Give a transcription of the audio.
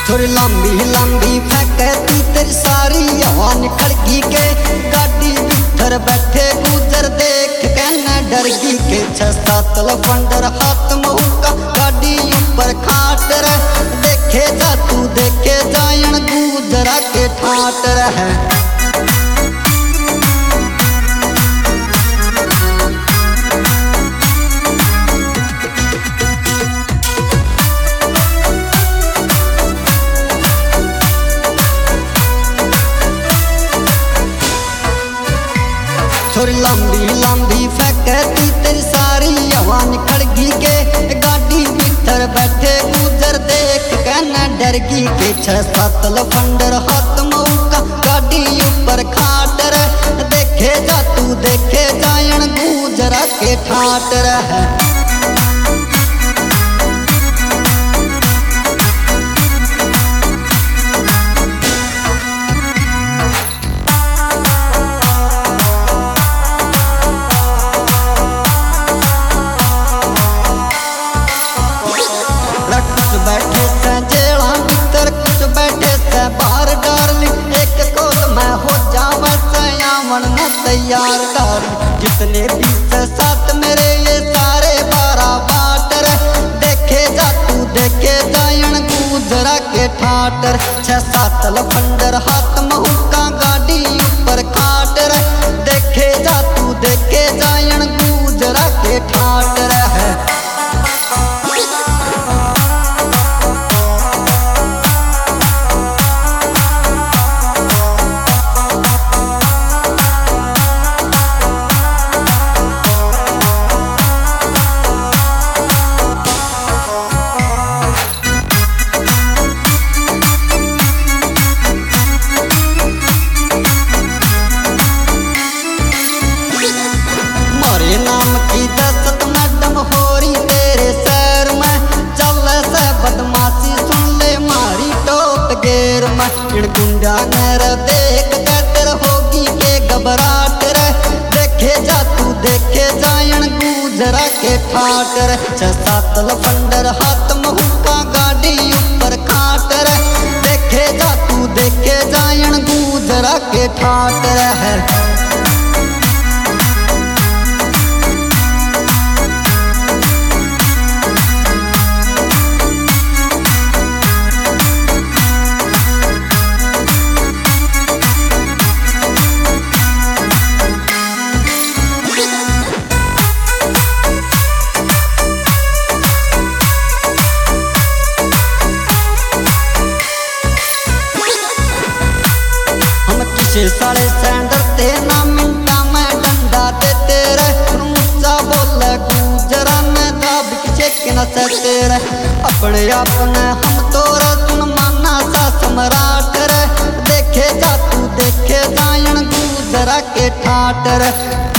छोरी लंबी लंबी फेंकती तेरी सारी हवा खड़की के गाड़ी भीतर बैठे गुजर देख के न डरगी के 6-7 लफंडर हाथ महुका गाड़ी ऊपर खाट रहे देखे जा तू देखे जायन गुजरा के ठाट रहे। छोरी लंबी लंबी फेंकती तेरी सारी हवा खड़गी के गाड़ी भीतर बैठे गुजर देख के न डरगी के 6-7 लफंडर हाथ मौका गाड़ी ऊपर खाट रहे देखे जा तू देखे जायन गुजरा के ठाट रहे। बैठे से जेड़ा भीतर कुछ बैठे से बाहर डार्लिंग एक कोल मैं हो जावे सयावन न तैयार डार्लिंग जितने भी साथ मेरे ये सारे 12 बाट रहे देखे जा तू देखे जायन गुजरा के ठाटर 6-7 लफंडर हाथ महुका गाड़ी ऊपर खाट रहे देखे जा तू देखे जायन गुजरा के ठाट रहे। नाम की दस्त मैडम होरी तेरे शहर में चल से बदमाशी सुन ले मारी टोप गेर में इन गुंडा नर देख कर होगी के घबराहट रहे देखे जा तू देखे जायन गुजरा के ठाट रहे 6-7 लफंडर हाथ महुका गाड़ी ऊपर खाट रहे देखे जा तू देखे जायन गुजरा के ठाट रहे। साढ़े सैंडर ते ना मिनटा में डंडा देते रहे मुझा बोले गुजरा में दाब चेक न सकते रहे अपने अपने हम तोरा सुन माना सा सम्राट रहे देखे जा तू देखे जायन गुजरा के ठाट रहे